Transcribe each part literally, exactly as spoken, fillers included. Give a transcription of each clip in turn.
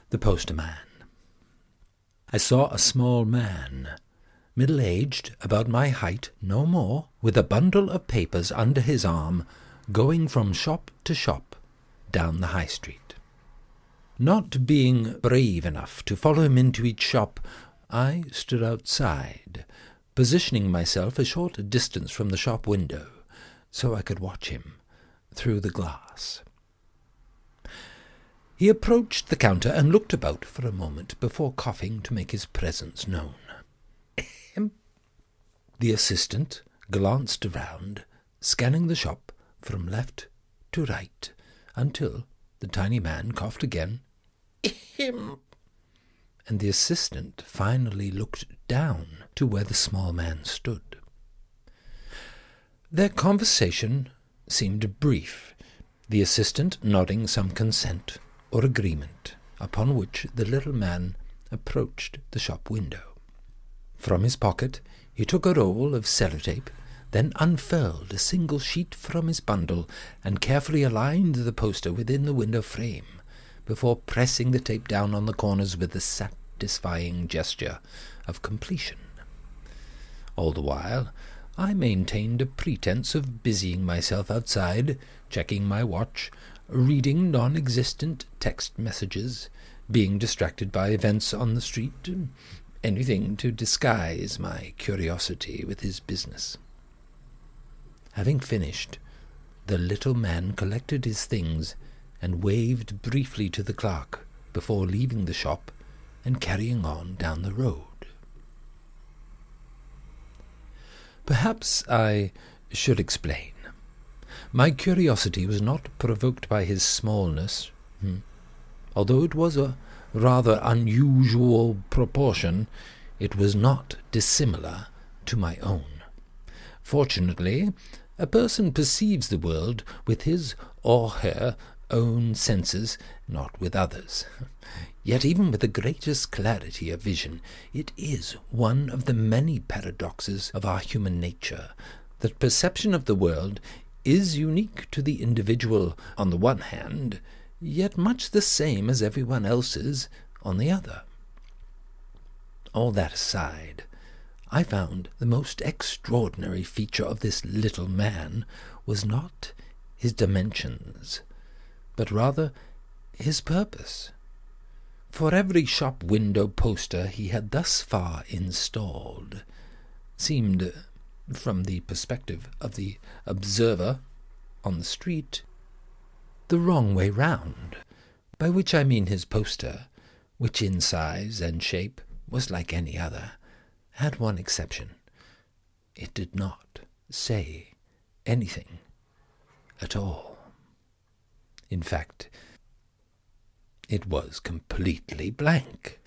the posterman. I saw a small man, middle-aged, about my height, no more, with a bundle of papers under his arm, going from shop to shop down the High Street. Not being brave enough to follow him into each shop, I stood outside, positioning myself a short distance from the shop window, so I could watch him through the glass. He approached the counter and looked about for a moment before coughing to make his presence known. The assistant glanced around, scanning the shop from left to right, until the tiny man coughed again, and the assistant finally looked down to where the small man stood. Their conversation seemed brief, the assistant nodding some consent or agreement, upon which the little man approached the shop window. From his pocket he took a roll of sellotape, then unfurled a single sheet from his bundle and carefully aligned the poster within the window frame, before pressing the tape down on the corners with a satisfying gesture of completion. All the while I maintained a pretense of busying myself outside, checking my watch, reading non-existent text messages, being distracted by events on the street, anything to disguise my curiosity with his business. Having finished, the little man collected his things and waved briefly to the clerk before leaving the shop and carrying on down the road. Perhaps I should explain. My curiosity was not provoked by his smallness, hmm. although it was a rather unusual proportion, it was not dissimilar to my own. Fortunately, a person perceives the world with his or her own senses, not with others. Yet even with the greatest clarity of vision, it is one of the many paradoxes of our human nature that perception of the world is unique to the individual on the one hand, yet much the same as everyone else's on the other. All that aside, I found the most extraordinary feature of this little man was not his dimensions, but rather his purpose. For every shop window poster he had thus far installed seemed, from the perspective of the observer on the street, the wrong way round, by which I mean his poster, which in size and shape was like any other, had one exception. It did not say anything at all. In fact, it was completely blank.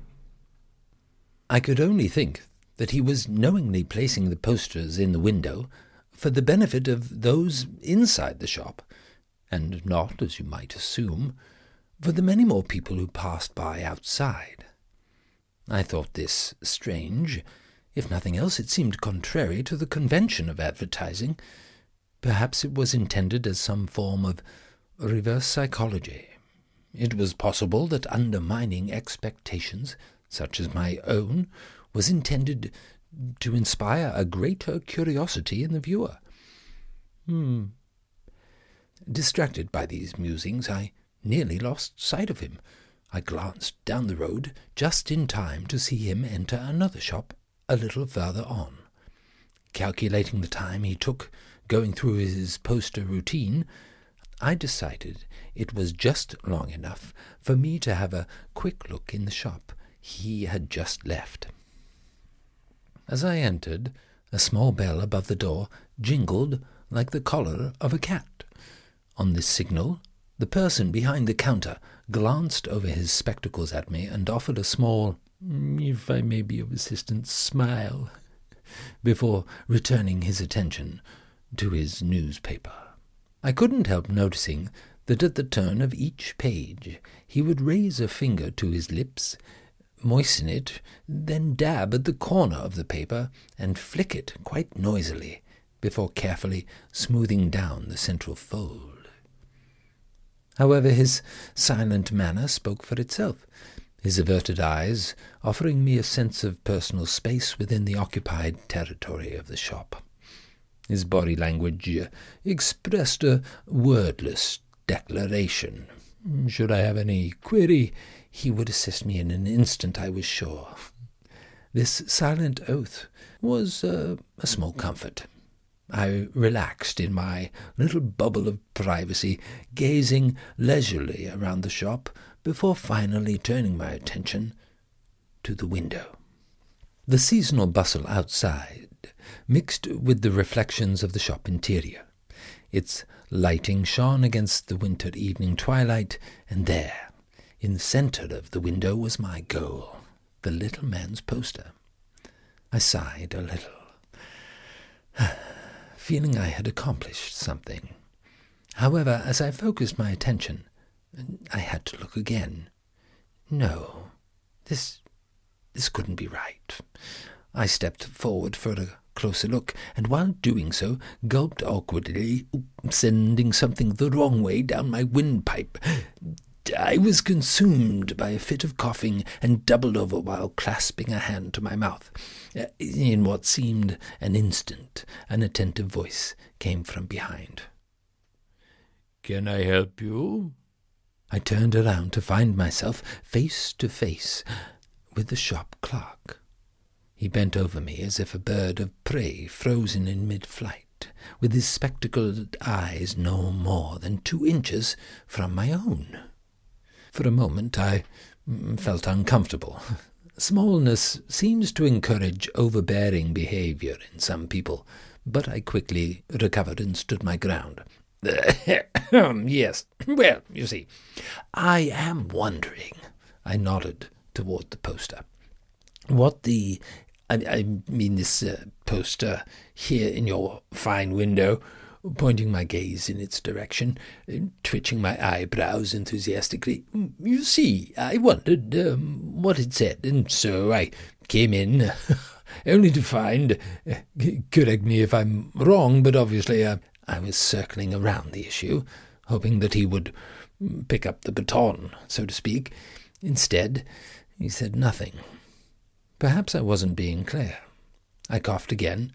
I could only think that he was knowingly placing the posters in the window for the benefit of those inside the shop, and not, as you might assume, for the many more people who passed by outside. I thought this strange. If nothing else, it seemed contrary to the convention of advertising. Perhaps it was intended as some form of reverse psychology. It was possible that undermining expectations, such as my own, was intended to inspire a greater curiosity in the viewer. Hmm. Distracted by these musings, I nearly lost sight of him. I glanced down the road just in time to see him enter another shop a little further on. Calculating the time he took going through his poster routine, I decided it was just long enough for me to have a quick look in the shop he had just left. As I entered, a small bell above the door jingled like the collar of a cat. On this signal, the person behind the counter glanced over his spectacles at me and offered a small, if I may be of assistance, smile, before returning his attention to his newspaper. I couldn't help noticing that at the turn of each page he would raise a finger to his lips, moisten it, then dab at the corner of the paper and flick it quite noisily, before carefully smoothing down the central fold. However, his silent manner spoke for itself, his averted eyes offering me a sense of personal space within the occupied territory of the shop. His body language uh, expressed a wordless declaration. Should I have any query, he would assist me in an instant, I was sure. This silent oath was uh, a small comfort. I relaxed in my little bubble of privacy, gazing leisurely around the shop before finally turning my attention to the window. The seasonal bustle outside mixed with the reflections of the shop interior. Its lighting shone against the winter evening twilight, and there, in the centre of the window, was my goal, the little man's poster. I sighed a little, feeling I had accomplished something. However, as I focused my attention, I had to look again. No, this this couldn't be right. I stepped forward for a closer look, and while doing so, gulped awkwardly, sending something the wrong way down my windpipe. I was consumed by a fit of coughing and doubled over while clasping a hand to my mouth. In what seemed an instant, an attentive voice came from behind. "Can I help you?" I turned around to find myself face to face with the shop clerk. He bent over me as if a bird of prey frozen in mid-flight, with his spectacled eyes no more than two inches from my own. For a moment I felt uncomfortable. Smallness seems to encourage overbearing behaviour in some people, but I quickly recovered and stood my ground. Yes, well, you see, I am wondering, I nodded toward the poster, what the, I, I mean this uh, poster here in your fine window, pointing my gaze in its direction, twitching my eyebrows enthusiastically. You see, I wondered um, what it said, and so I came in, only to find, uh, correct me if I'm wrong, but obviously uh, I was circling around the issue, hoping that he would pick up the baton, so to speak. Instead, he said nothing. Perhaps I wasn't being clear. I coughed again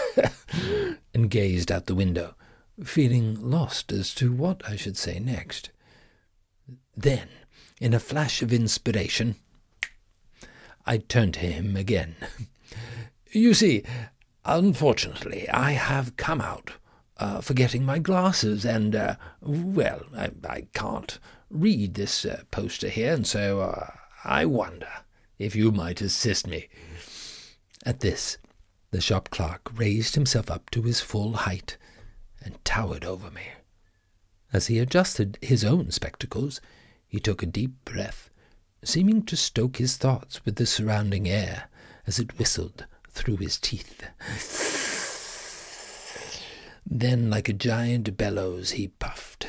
and gazed out the window, feeling lost as to what I should say next. Then, in a flash of inspiration, I turned to him again. You see, unfortunately, I have come out uh, forgetting my glasses, and, uh, well, I, I can't read this uh, poster here, and so uh, I wonder if you might assist me. At this, the shop clerk raised himself up to his full height and towered over me. As he adjusted his own spectacles, he took a deep breath, seeming to stoke his thoughts with the surrounding air as it whistled through his teeth. Then, like a giant bellows, he puffed.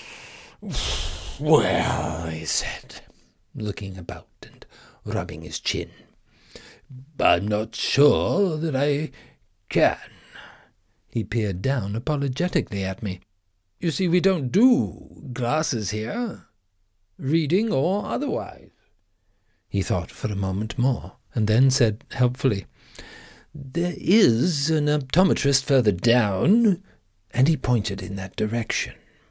"Well," he said, looking about and rubbing his chin, "I'm not sure that I can." He peered down apologetically at me. "You see, we don't do glasses here, reading or otherwise." He thought for a moment more, and then said helpfully, "There is an optometrist further down," and he pointed in that direction.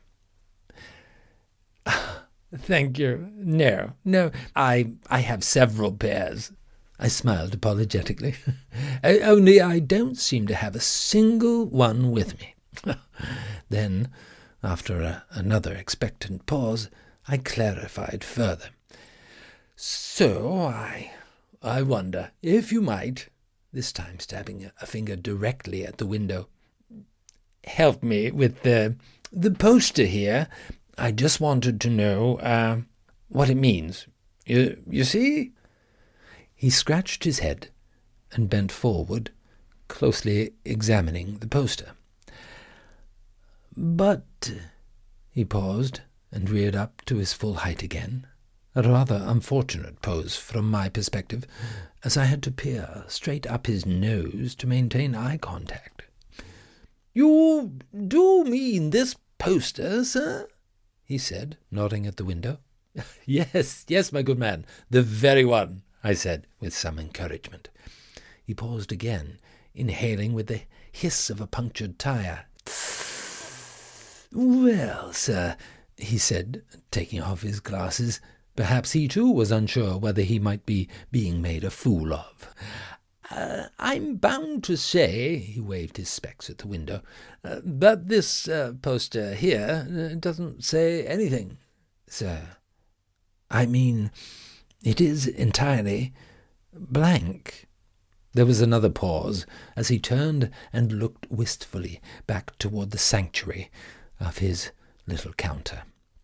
"Thank you. No, no, I I have several pairs." I smiled apologetically. "Only I don't seem to have a single one with me." Then, after a, another expectant pause, I clarified further. "So I I wonder if you might," this time stabbing a finger directly at the window, "help me with the the poster here. I just wanted to know uh, what it means. You, you see?" He scratched his head and bent forward, closely examining the poster. "But," he paused and reared up to his full height again, a rather unfortunate pose from my perspective, as I had to peer straight up his nose to maintain eye contact. "You do mean this poster, sir?" he said, nodding at the window. Yes, yes, my good man, the very one, I said, with some encouragement. He paused again, inhaling with the hiss of a punctured tire. Well, sir, he said, taking off his glasses. Perhaps he too was unsure whether he might be being made a fool of. Uh, I'm bound to say, he waved his specs at the window, uh, that this uh, poster here uh, doesn't say anything, sir. I mean, it is entirely blank. There was another pause, as he turned and looked wistfully back toward the sanctuary of his little counter.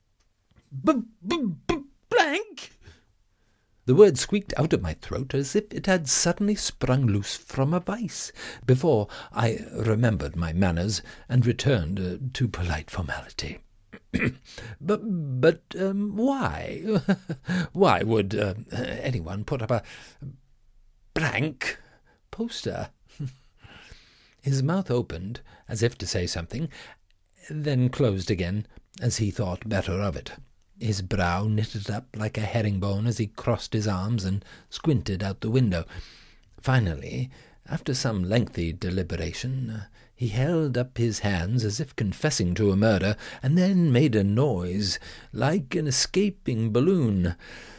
B-b-b-blank? The word squeaked out of my throat as if it had suddenly sprung loose from a vice, before I remembered my manners and returned uh, to polite formality. but but um, why? Why would uh, anyone put up a blank poster? His mouth opened as if to say something, then closed again as he thought better of it. His brow knitted up like a herringbone as he crossed his arms and squinted out the window. Finally, after some lengthy deliberation, uh, he held up his hands as if confessing to a murder, and then made a noise like an escaping balloon.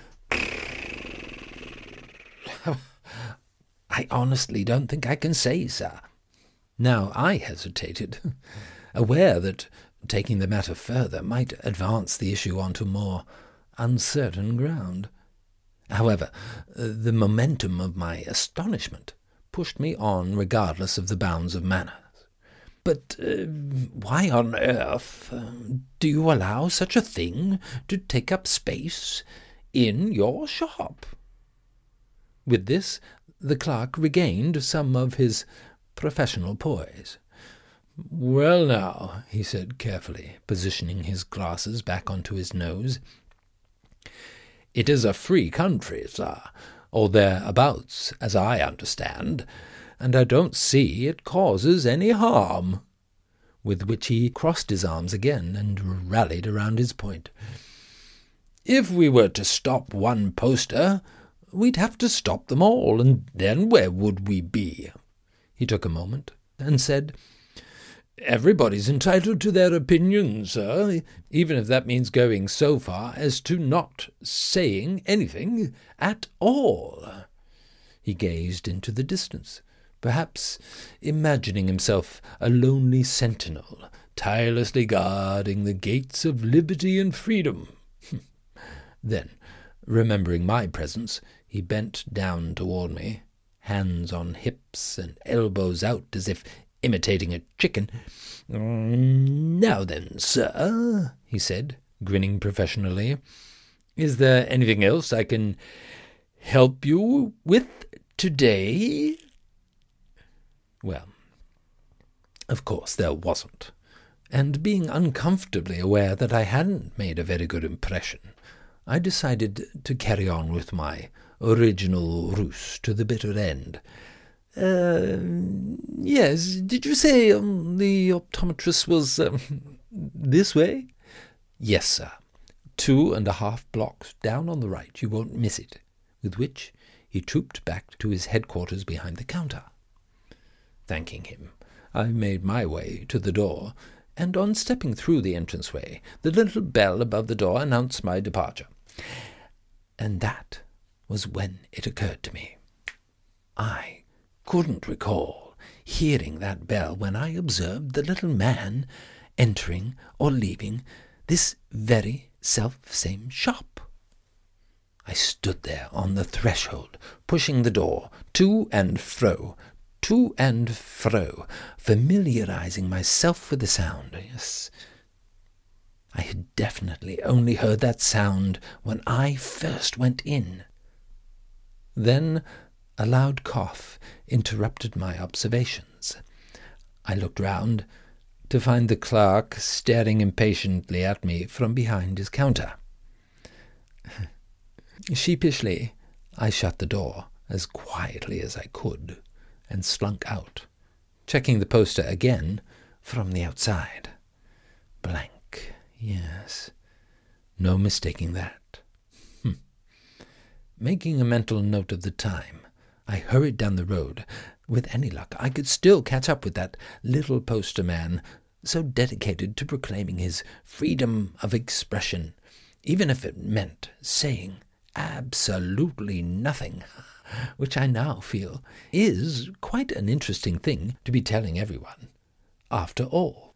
I honestly don't think I can say, sir. Now I hesitated, aware that taking the matter further might advance the issue onto more uncertain ground. However, the momentum of my astonishment pushed me on regardless of the bounds of manners. But uh, why on earth uh, do you allow such a thing to take up space in your shop? With this, the clerk regained some of his professional poise. Well now, he said carefully, positioning his glasses back onto his nose, it is a free country, sir, or thereabouts, as I understand, and I don't see it causes any harm. With which he crossed his arms again and rallied around his point. If we were to stop one poster, we'd have to stop them all, and then where would we be? He took a moment and said, Everybody's entitled to their opinion, sir, even if that means going so far as to not saying anything at all. He gazed into the distance, perhaps imagining himself a lonely sentinel, tirelessly guarding the gates of liberty and freedom. Then, remembering my presence, he bent down toward me, hands on hips and elbows out as if imitating a chicken. Now then, sir, he said, grinning professionally, is there anything else I can help you with today? Well, of course there wasn't, and being uncomfortably aware that I hadn't made a very good impression, I decided to carry on with my original ruse to the bitter end. Uh, yes, did you say um, the optometrist was um, this way? Yes, sir. Two and a half blocks down on the right, you won't miss it. With which he trooped back to his headquarters behind the counter. Thanking him, I made my way to the door, and on stepping through the entranceway, the little bell above the door announced my departure. And that was when it occurred to me. I couldn't recall hearing that bell when I observed the little man entering or leaving this very self-same shop. I stood there on the threshold, pushing the door to and fro, to and fro, familiarizing myself with the sound. Yes, I had definitely only heard that sound when I first went in. Then a loud cough interrupted my observations. I looked round to find the clerk staring impatiently at me from behind his counter. Sheepishly, I shut the door as quietly as I could and slunk out, checking the poster again from the outside. Blank, yes, No mistaking that. Hm. Making a mental note of the time, I hurried down the road. With any luck, I could still catch up with that little poster man, so dedicated to proclaiming his freedom of expression, even if it meant saying absolutely nothing, which I now feel is quite an interesting thing to be telling everyone, after all.